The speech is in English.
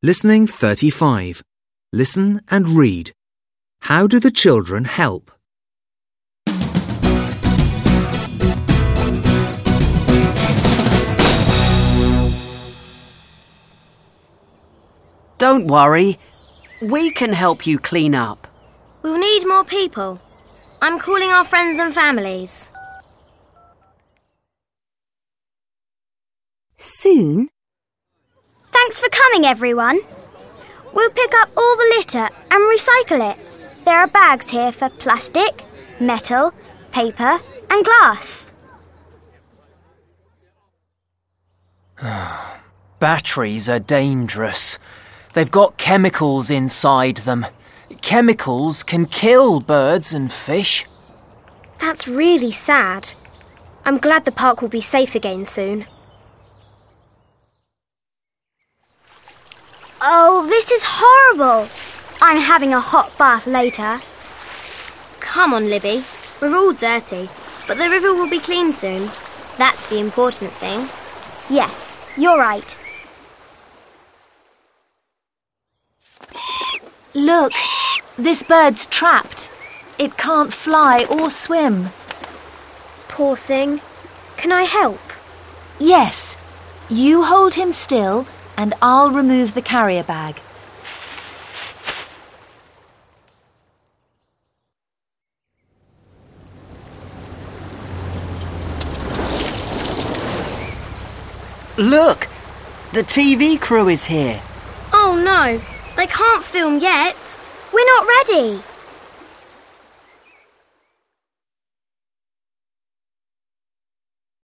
Listening 35. Listen and read. How do the children help? Don't worry. We can help you clean up. We'll need more people. I'm calling our friends and families. Soon? Thanks for coming, everyone. We'll pick up all the litter and recycle it. There are bags here for plastic, metal, paper and glass. Batteries are dangerous. They've got chemicals inside them. Chemicals can kill birds and fish. That's really sad. I'm glad the park will be safe again soon. Oh, this is horrible. I'm having a hot bath later. Come on, Libby. We're all dirty, but the river will be clean soon. That's the important thing. Yes, you're right. Look, this bird's trapped. It can't fly or swim. Poor thing. Can I help? Yes, you hold him still and I'll remove the carrier bag. Look! The TV crew is here. Oh no, I can't film yet. We're not ready.